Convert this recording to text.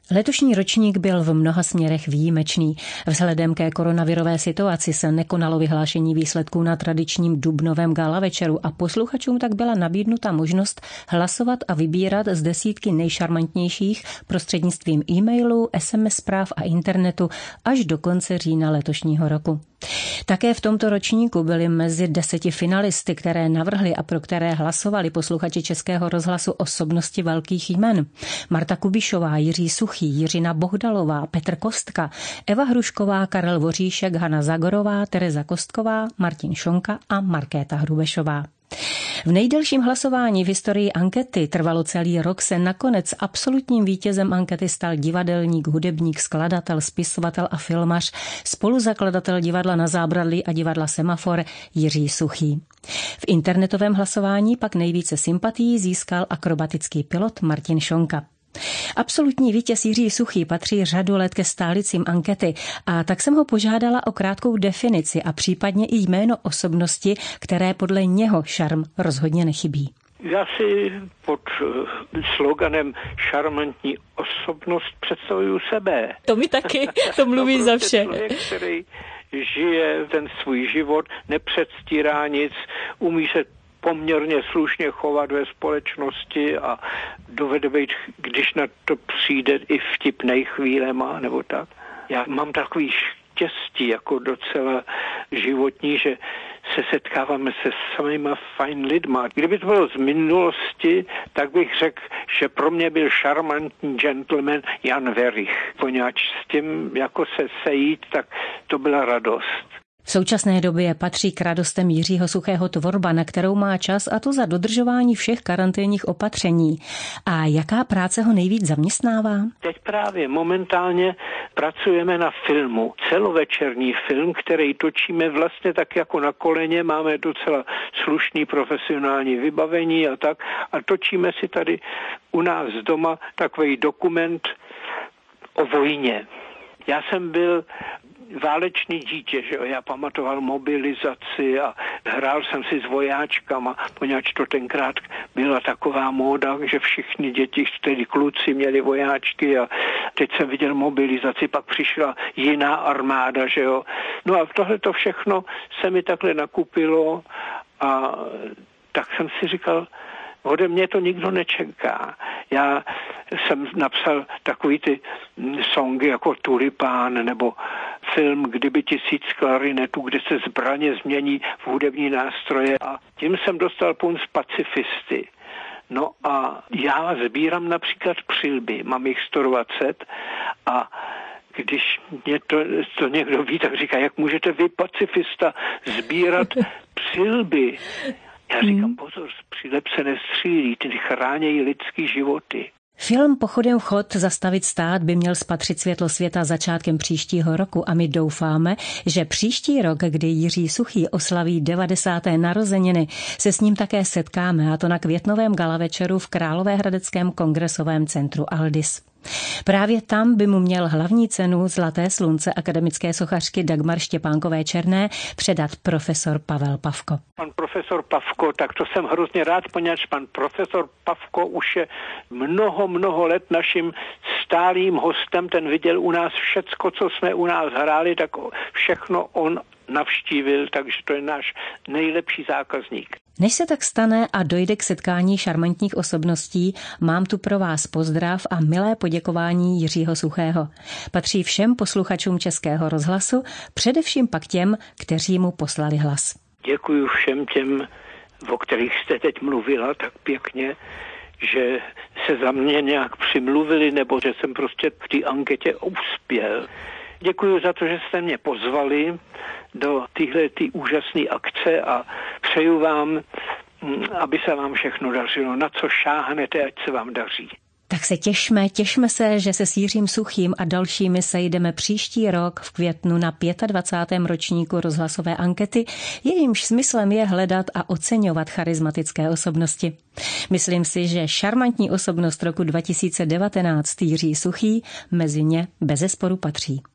Letošní ročník byl v mnoha směrech výjimečný. Vzhledem ke koronavirové situaci se nekonalo vyhlášení výsledků na tradičním dubnovém gala večeru a posluchačům tak byla nabídnuta možnost hlasovat a vybírat z desítky nejšarmantnějších prostřednictvím e-mailu, SMS zpráv a internetu až do konce října letošního roku. Také v tomto ročníku byly mezi 10 finalisty, které navrhli a pro které hlasovali posluchači Českého rozhlasu osobnosti velkých jmen. Marta Kubišová, Jiří Suchý, Jiřina Bohdalová, Petr Kostka, Eva Hrušková, Karel Voříšek, Hana Zagorová, Tereza Kostková, Martin Šonka a Markéta Hrubešová. V nejdelším hlasování v historii ankety trvalo celý rok se nakonec absolutním vítězem ankety stal divadelník, hudebník, skladatel, spisovatel a filmař, spoluzakladatel divadla Na zábradlí a divadla Semafor Jiří Suchý. V internetovém hlasování pak nejvíce sympatií získal akrobatický pilot Martin Šonka. Absolutní vítěz Jiří Suchý patří řadu let ke stálicím ankety a tak jsem ho požádala o krátkou definici a případně i jméno osobnosti, které podle něho šarm rozhodně nechybí. Já si pod sloganem šarmantní osobnost představuju sebe. To mi taky, to mluví za vše. Člověk, který žije ten svůj život, nepředstírá nic, umí se poměrně slušně chovat ve společnosti a dovede být, když na to přijde, i vtipnej chvílema nebo tak. Já mám takový štěstí jako docela životní, že se setkáváme se samýma fajn lidma. Kdyby to bylo z minulosti, tak bych řekl, že pro mě byl šarmantní gentleman Jan Werich. Poněvadž s tím jako se sejít, tak to byla radost. V současné době patří k radostem Jiřího Suchého tvorba, na kterou má čas, a to za dodržování všech karanténních opatření. A jaká práce ho nejvíc zaměstnává? Teď právě momentálně pracujeme na filmu. Celovečerní film, který točíme vlastně tak jako na koleně. Máme docela slušný profesionální vybavení a tak. A točíme si tady u nás doma takový dokument o vojně. Já jsem byl válečný dítě, že jo, já pamatoval mobilizaci a hrál jsem si s vojáčkama, poněvadž to tenkrát byla taková móda, že všichni děti, tedy kluci, měli vojáčky a teď jsem viděl mobilizaci, pak přišla jiná armáda, že jo. No a tohle to všechno se mi takhle nakupilo a tak jsem si říkal, ode mě to nikdo nečeká. Já jsem napsal takový ty songy jako Tulipán nebo film Kdyby 1000 klarinetů, kde se zbraně změní v hudební nástroje a tím jsem dostal punc pacifisty. No a já sbírám například přilby, mám jich 120 a když mě to někdo ví, tak říká, jak můžete vy, pacifista, sbírat přilby? Já říkám, pozor, z přileb se nestřílí, ty chránějí lidský životy. Film Pochodem chod zastavit stát by měl spatřit světlo světa začátkem příštího roku a my doufáme, že příští rok, kdy Jiří Suchý oslaví 90. narozeniny, se s ním také setkáme, a to na květnovém galavečeru v Královéhradeckém kongresovém centru Aldis. Právě tam by mu měl hlavní cenu Zlaté slunce akademické sochařky Dagmar Štěpánkové Černé předat profesor Pavel Pavko. Pan profesor Pavko, tak to jsem hrozně rád, poněvadž pan profesor Pavko už je mnoho let naším stálým hostem, ten viděl u nás všecko, co jsme u nás hráli, tak všechno on navštívil, takže to je náš nejlepší zákazník. Než se tak stane a dojde k setkání šarmantních osobností, mám tu pro vás pozdrav a milé poděkování Jiřího Suchého. Patří všem posluchačům Českého rozhlasu, především pak těm, kteří mu poslali hlas. Děkuji všem těm, o kterých jste teď mluvila tak pěkně, že se za mě nějak přimluvili, nebo že jsem prostě v té anketě uspěl. Děkuji za to, že jste mě pozvali do téhleté úžasné akce a přeju vám, aby se vám všechno dařilo. Na co šáhnete, ať se vám daří. Tak se těšme se, že se s Jiřím Suchým a dalšími sejdeme příští rok v květnu na 25. ročníku rozhlasové ankety, jejímž smyslem je hledat a oceňovat charismatické osobnosti. Myslím si, že šarmantní osobnost roku 2019 Jiří Suchý mezi ně bezesporu patří.